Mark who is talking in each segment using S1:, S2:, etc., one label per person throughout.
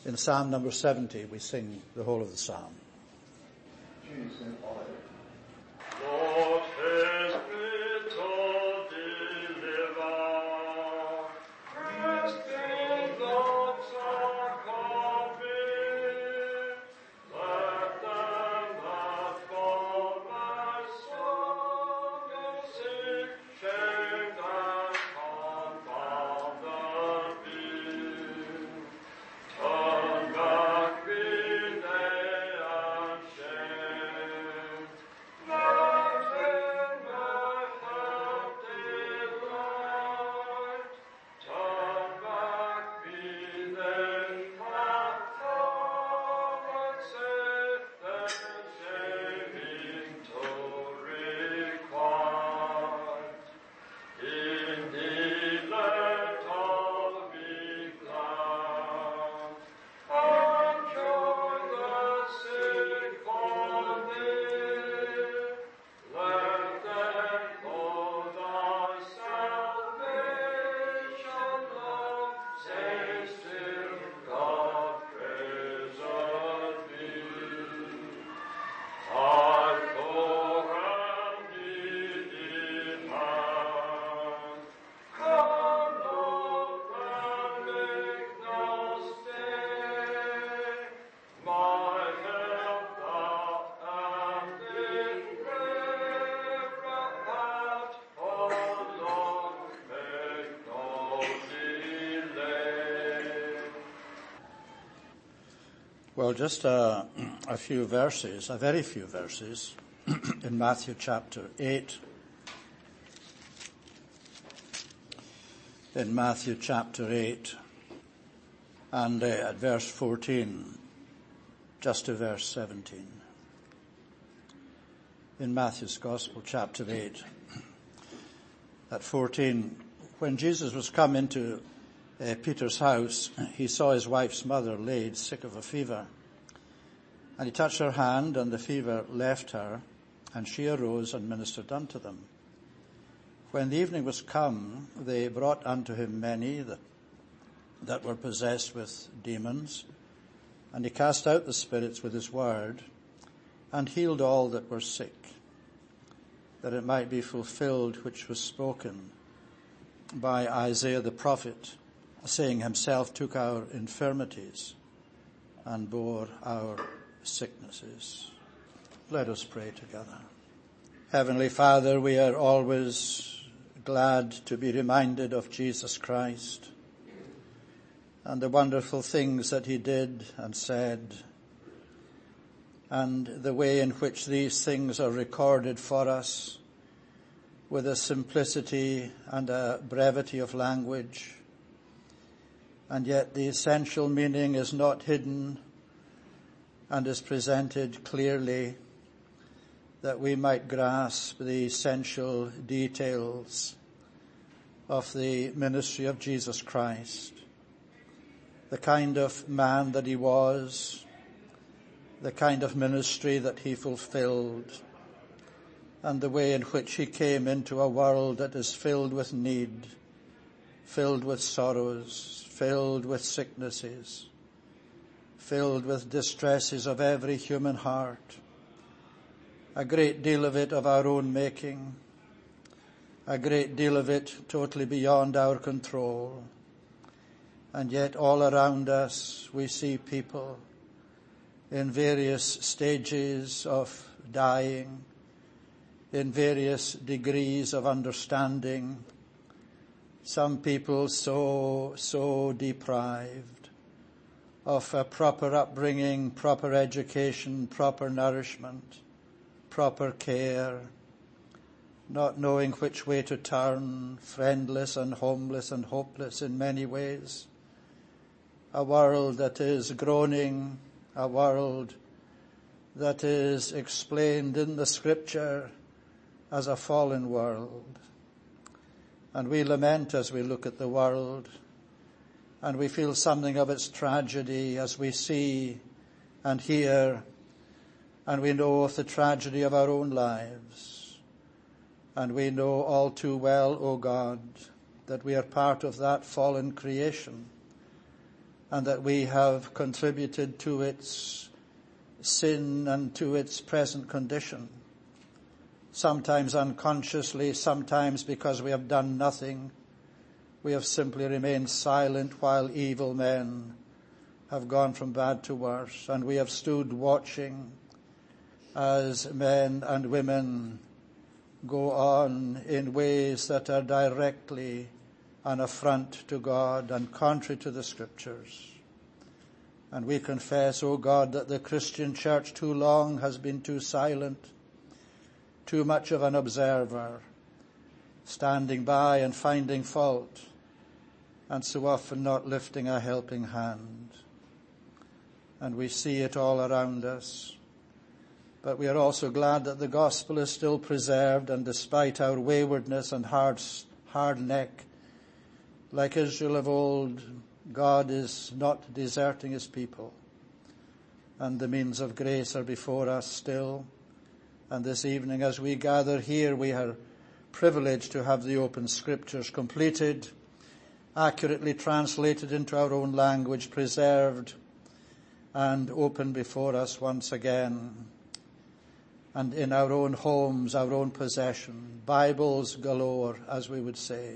S1: In Psalm number 70, we sing the whole of the psalm.
S2: Lord, his little deliver, Christian loves are coming, let them not for my soul go sick, shamed and confounded be. Turn back, be they ashamed. Not in my heart delight. Turn back, be they and say their shaming to requite. Indeed, let all be glad, and join the sick for thee. Let them know thy salvation, Lord, say still, God praiseth thee. I poor and needy man, come, Lord, and make no stay. My help thou art in prayer at, oh Lord, make no delay.
S1: Well, just a few verses, a very few verses, in Matthew chapter 8. In Matthew chapter 8, and at verse 14, just to verse 17. In Matthew's Gospel, chapter 8, at 14, when Jesus was come into Peter's house, he saw his wife's mother laid sick of a fever. And he touched her hand, and the fever left her, and she arose and ministered unto them. When the evening was come, they brought unto him many that were possessed with demons, and he cast out the spirits with his word, and healed all that were sick, that it might be fulfilled which was spoken by Isaiah the prophet, saying, himself took our infirmities and bore our sicknesses. Let us pray together. Heavenly Father, we are always glad to be reminded of Jesus Christ and the wonderful things that he did and said, and the way in which these things are recorded for us with a simplicity and a brevity of language. And yet the essential meaning is not hidden and is presented clearly, that we might grasp the essential details of the ministry of Jesus Christ, the kind of man that he was, the kind of ministry that he fulfilled, and the way in which he came into a world that is filled with need, filled with sorrows, filled with sicknesses, filled with distresses of every human heart, a great deal of it of our own making, a great deal of it totally beyond our control. And yet all around us we see people in various stages of dying, in various degrees of understanding. Some people so deprived of a proper upbringing, proper education, proper nourishment, proper care, not knowing which way to turn, friendless and homeless and hopeless in many ways. A world that is groaning, a world that is explained in the scripture as a fallen world. And we lament as we look at the world, and we feel something of its tragedy as we see and hear, and we know of the tragedy of our own lives. And we know all too well, O God, that we are part of that fallen creation. and that we have contributed to its sin and to its present condition. Sometimes unconsciously, sometimes because we have done nothing. We have simply remained silent while evil men have gone from bad to worse, and we have stood watching as men and women go on in ways that are directly an affront to God and contrary to the Scriptures. And we confess, O God, that the Christian church too long has been too silent, too much of an observer, standing by and finding fault, and so often not lifting a helping hand. And we see it all around us. But we are also glad that the gospel is still preserved, and despite our waywardness and hard neck, like Israel of old, God is not deserting his people. And the means of grace are before us still. And this evening as we gather here, we are privileged to have the open Scriptures completed, accurately translated into our own language, preserved, and open before us once again. And in our own homes, our own possession, Bibles galore, as we would say,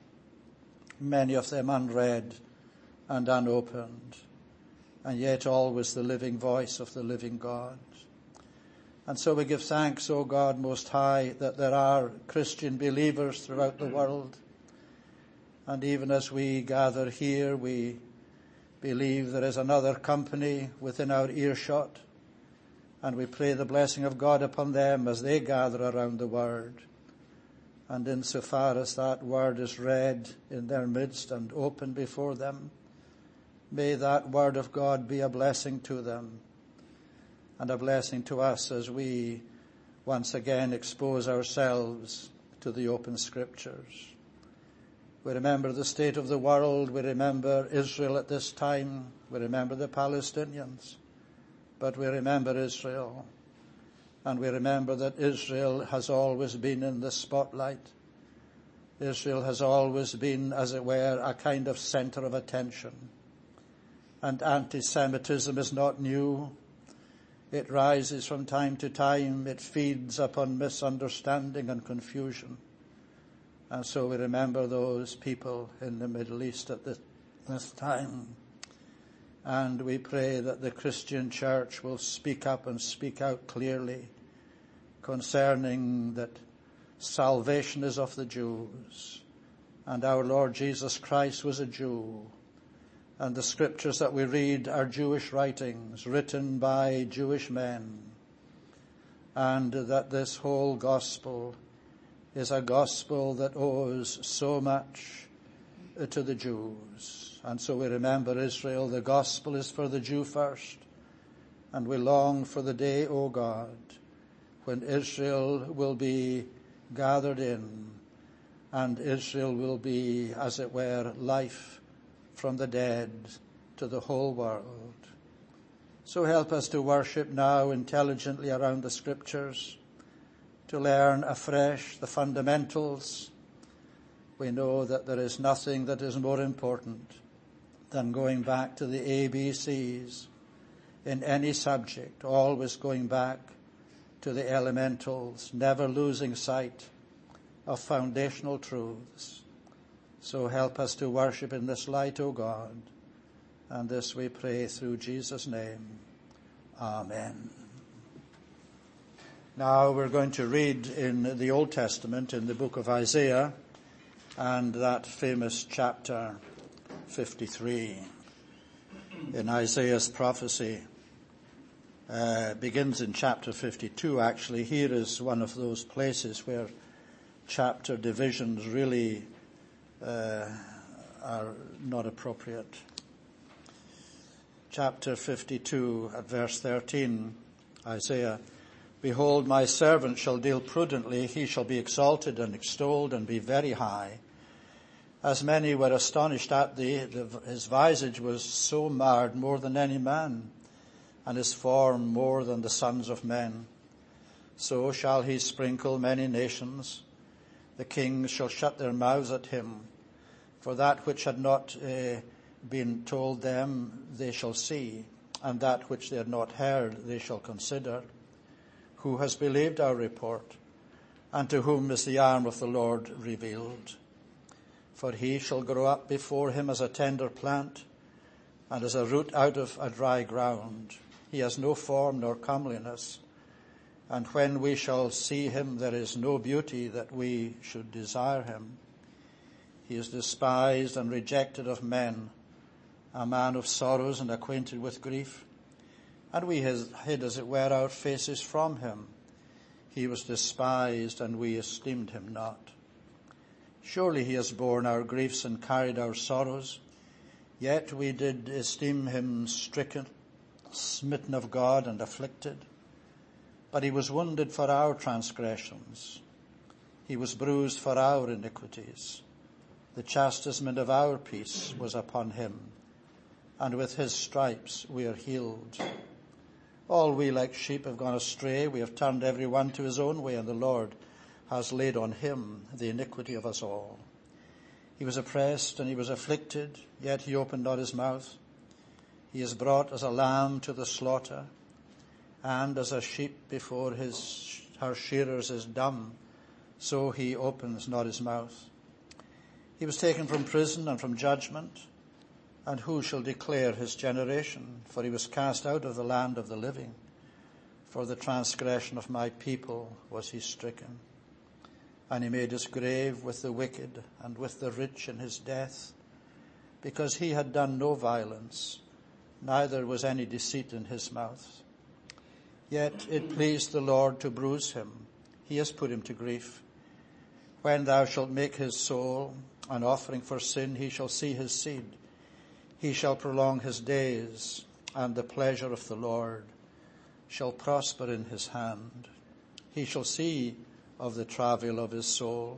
S1: many of them unread and unopened, and yet always the living voice of the living God. And so we give thanks, O God Most High, that there are Christian believers throughout the world. And even as we gather here, we believe there is another company within our earshot. And we pray the blessing of God upon them as they gather around the Word. And insofar as that Word is read in their midst and open before them, may that Word of God be a blessing to them and a blessing to us as we once again expose ourselves to the open Scriptures. We remember the state of the world. We remember Israel at this time. We remember the Palestinians. But we remember Israel. And we remember that Israel has always been in the spotlight. Israel has always been, as it were, a kind of center of attention. And anti-Semitism is not new. It rises from time to time. It feeds upon misunderstanding and confusion. And so we remember those people in the Middle East at this time. And we pray that the Christian church will speak up and speak out clearly concerning that salvation is of the Jews. And our Lord Jesus Christ was a Jew. And the Scriptures that we read are Jewish writings written by Jewish men. And that this whole gospel is a gospel that owes so much to the Jews. And so we remember Israel. The gospel is for the Jew first. And we long for the day, O God, when Israel will be gathered in, and Israel will be, as it were, life from the dead to the whole world. So help us to worship now intelligently around the Scriptures, to learn afresh the fundamentals. We know that there is nothing that is more important than going back to the ABCs in any subject, always going back to the elementals, never losing sight of foundational truths. So help us to worship in this light, O God. And this we pray through Jesus' name. Amen. Now we're going to read in the Old Testament, in the book of Isaiah, and that famous chapter 53. In Isaiah's prophecy, begins in chapter 52 actually. Here is one of those places where chapter divisions really are not appropriate. Chapter 52 at verse 13, Isaiah, "Behold, my servant shall deal prudently, he shall be exalted and extolled and be very high. As many were astonished at thee, his visage was so marred more than any man, and his form more than the sons of men. So shall he sprinkle many nations. The kings shall shut their mouths at him. For that which had not been told them they shall see, and that which they had not heard they shall consider. Who has believed our report, and to whom is the arm of the Lord revealed? For he shall grow up before him as a tender plant, and as a root out of a dry ground. He has no form nor comeliness, and when we shall see him, there is no beauty that we should desire him. He is despised and rejected of men, a man of sorrows and acquainted with grief. And we hid, as it were, our faces from him. He was despised, and we esteemed him not. Surely he has borne our griefs and carried our sorrows. Yet we did esteem him stricken, smitten of God, and afflicted. But he was wounded for our transgressions. He was bruised for our iniquities. The chastisement of our peace was upon him, and with his stripes we are healed. All we like sheep have gone astray. We have turned every one to his own way, and the Lord has laid on him the iniquity of us all. He was oppressed and he was afflicted, yet he opened not his mouth. He is brought as a lamb to the slaughter, and as a sheep before her shearers is dumb, so he opens not his mouth. He was taken from prison and from judgment, and who shall declare his generation? For he was cast out of the land of the living. For the transgression of my people was he stricken. And he made his grave with the wicked and with the rich in his death, because he had done no violence, neither was any deceit in his mouth. Yet it pleased the Lord to bruise him. He has put him to grief. When thou shalt make his soul an offering for sin, he shall see his seed. He shall prolong his days, and the pleasure of the Lord shall prosper in his hand. He shall see of the travail of his soul,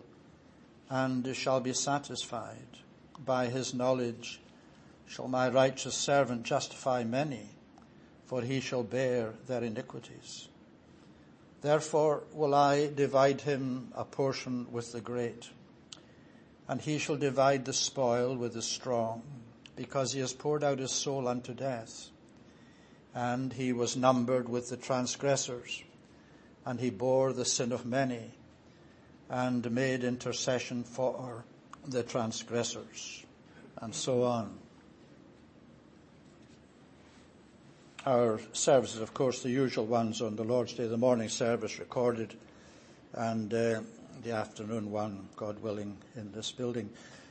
S1: and shall be satisfied. By his knowledge shall my righteous servant justify many, for he shall bear their iniquities. Therefore will I divide him a portion with the great, and he shall divide the spoil with the strong, because he has poured out his soul unto death. And he was numbered with the transgressors, and he bore the sin of many, and made intercession for the transgressors. And so on. Our services, of course, the usual ones on the Lord's Day, the morning service recorded, and the afternoon one, God willing, in this building.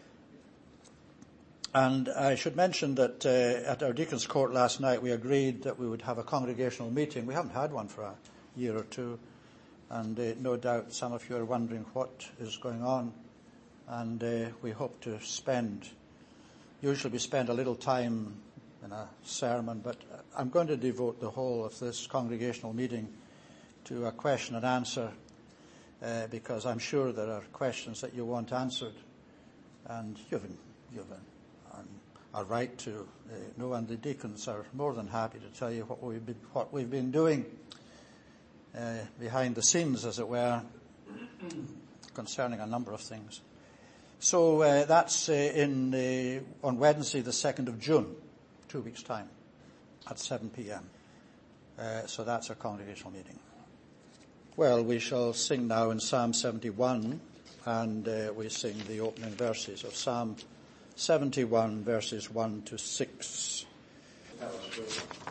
S1: And I should mention that at our Deacon's Court last night, we agreed that we would have a congregational meeting. We haven't had one for a year or two, and no doubt some of you are wondering what is going on. And we hope to usually we spend a little time in a sermon, but I'm going to devote the whole of this congregational meeting to a question and answer, because I'm sure there are questions that you want answered, and you've a right to know, and the deacons are more than happy to tell you what we've been doing behind the scenes, as it were, concerning a number of things. So that's on Wednesday, the 2nd of June, 2 weeks' time, at 7 p.m. So that's our congregational meeting. Well, we shall sing now in Psalm 71, and we sing the opening verses of Psalm 71, verses 1 to 6. That was good.